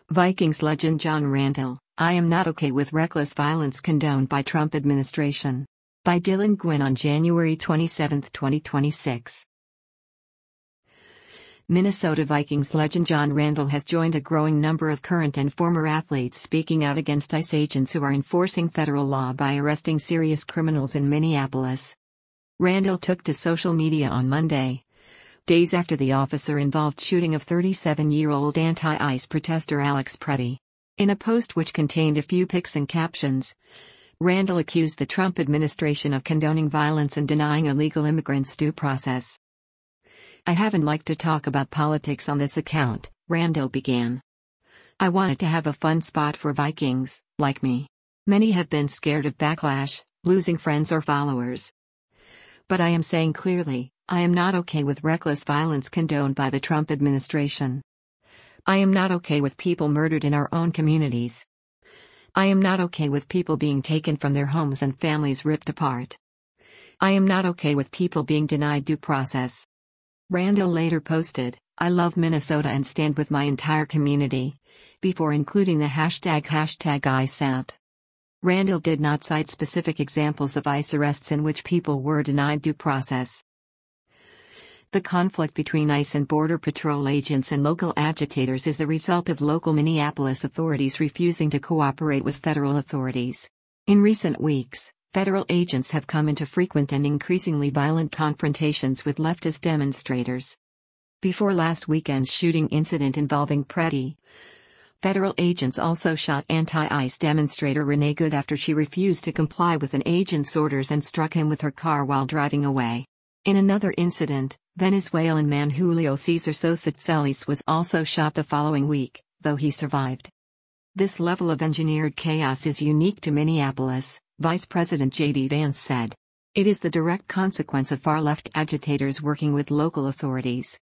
Vikings legend John Randall, I am not okay with reckless violence condoned by Trump administration. By Dylan Gwynn on January 27, 2026. Minnesota Vikings legend John Randall has joined a growing number of current and former athletes speaking out against ICE agents who are enforcing federal law by arresting serious criminals in Minneapolis. Randall took to social media on Monday, days after the officer-involved shooting of 37-year-old anti-ICE protester Alex Preddy. In a post which contained a few pics and captions, Randall accused the Trump administration of condoning violence and denying illegal immigrants due process. I haven't liked to talk about politics on this account, Randall began. I wanted to have a fun spot for Vikings, like me. Many have been scared of backlash, losing friends or followers. But I am saying clearly, I am not okay with reckless violence condoned by the Trump administration. I am not okay with people murdered in our own communities. I am not okay with people being taken from their homes and families ripped apart. I am not okay with people being denied due process. Randall later posted, I love Minnesota and stand with my entire community, before including the hashtag #IceOut. Randall did not cite specific examples of ICE arrests in which people were denied due process. The conflict between ICE and Border Patrol agents and local agitators is the result of local Minneapolis authorities refusing to cooperate with federal authorities. In recent weeks, federal agents have come into frequent and increasingly violent confrontations with leftist demonstrators. Before last weekend's shooting incident involving Preddy, federal agents also shot anti-ICE demonstrator Renee Good after she refused to comply with an agent's orders and struck him with her car while driving away. In another incident, Venezuelan man Julio Cesar Sosa Celis was also shot the following week, though he survived. This level of engineered chaos is unique to Minneapolis, Vice President J.D. Vance said. It is the direct consequence of far-left agitators working with local authorities.